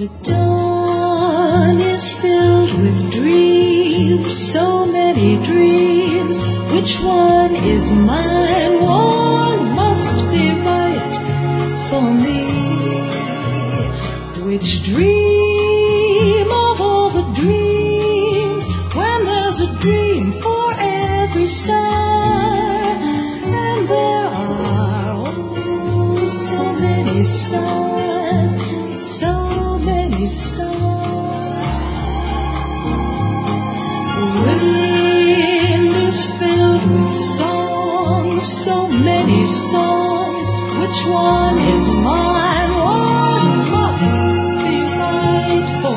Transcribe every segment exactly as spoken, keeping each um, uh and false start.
The dawn is filled with dreams, so many dreams. Which one is mine? One must be right for me. Which dream of all the dreams, when there's a dream for every star? And there are oh, so many stars, so many stars. The wind is filled with songs, so many songs. Which one is mine? One must be right for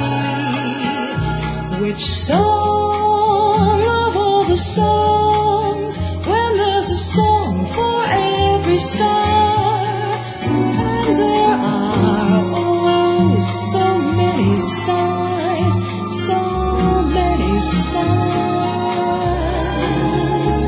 me. Which song of all the songs, when there's a song for every star? And there are oh, so many stars, so many stars.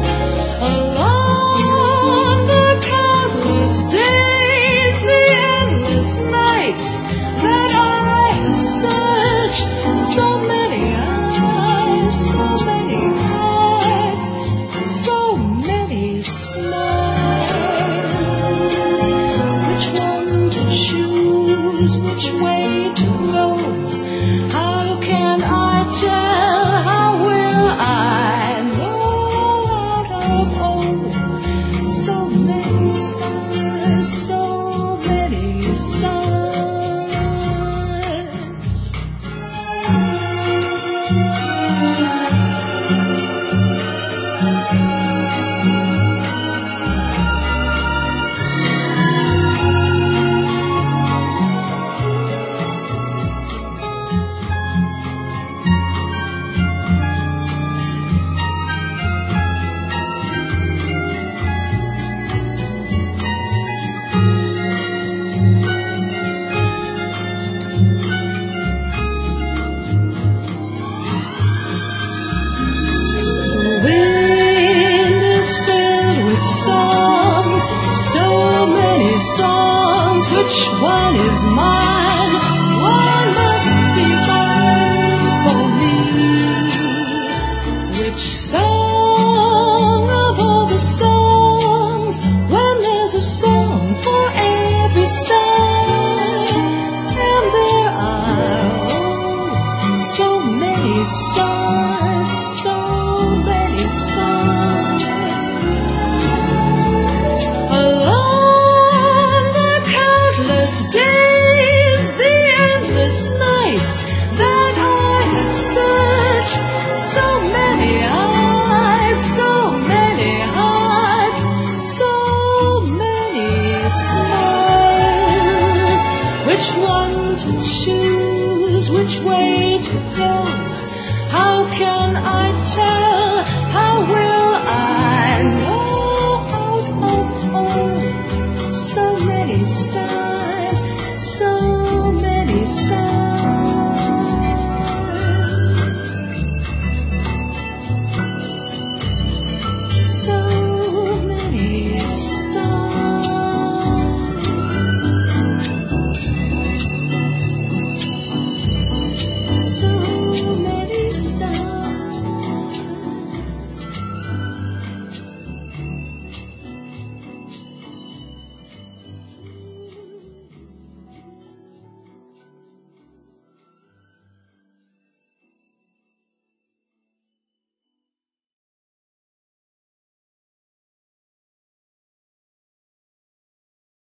Along the countless days, the endless nights that I have searched, so many eyes, so many hearts, so many smiles. Which one to choose, which way to go? How can I tell? How will I know out of oh, so many stars, so many stars. Which one is mine? One must be mine for me. Which song of all the songs, when there's a song for every star? And there are oh, so many stars, so many stars. Along the countless days, the endless nights that I have searched, so many eyes, so many hearts, so many smiles. Which one to choose, which way to go? How can I tell?